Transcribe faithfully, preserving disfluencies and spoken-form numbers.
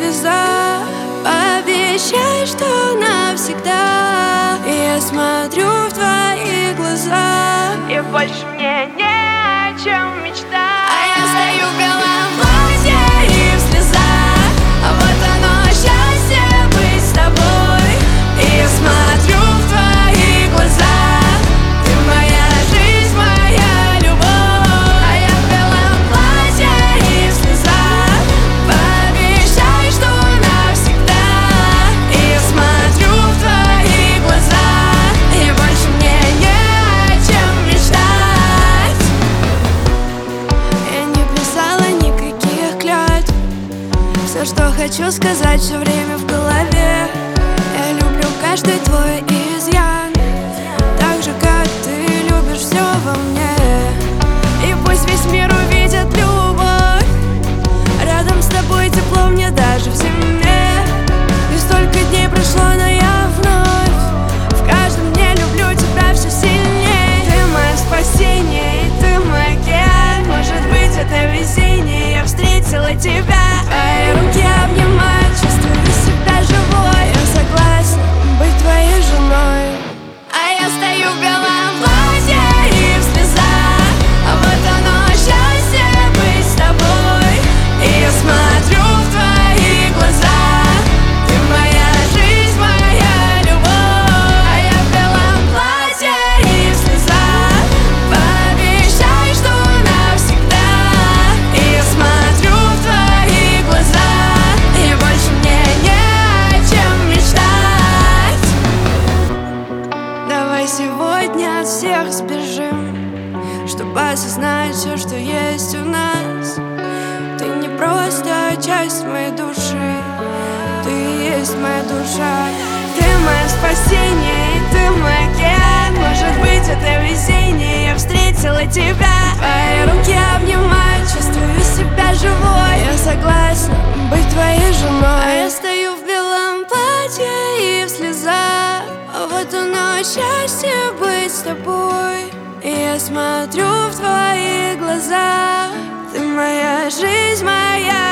слеза, пообещай, что навсегда. Я смотрю в твои глаза, и больше мне не о чем мечтать. а я стою в белом платье и в слезах. Вот оно, счастье быть с тобой. И я смотрю в твои глаза. Ты моя жизнь, моя любовь. А я в белом платье и в слезах. Пообещай, что навсегда. И я смотрю в твои глаза. И больше мне не о чем мечтать. Я не писала никаких клятв. Все, что хочу сказать, все время в голове. Я люблю каждый твой изъян, так же, как ты любишь все во мне. И пусть весь мир увидит любовь, рядом с тобой тепло мне даже в зиме. И столько дней прошло, но я вновь в каждом дне люблю тебя все сильнее. Ты мое спасение, и ты мой океан. Может быть, это везение, я встретила тебя. Твои руки обнимают, чувствую себя живой. Я согласна быть твоей женой. А я стою в белом платье и в слезах. Вот оно, счастье быть с тобой. И я смотрю в твои глаза. Ты моя жизнь, моя любовь. А я в белом платье и в слезах. Пообещай, что навсегда. И я смотрю в твои глаза. И больше мне не о чем мечтать. Давай сегодня от всех сбежим, чтобы осознать все, что есть у нас. Ты не просто часть моей души, ты есть моя душа. Ты мое спасение, и ты мой океан. Может быть, это везение, я встретила тебя. Твои руки обнимают, чувствую себя живой. Я согласна быть твоей женой. А я стою в белом платье и в слезах. Вот оно, счастье быть с тобой. И я смотрю в твои глаза. Ты моя жизнь, моя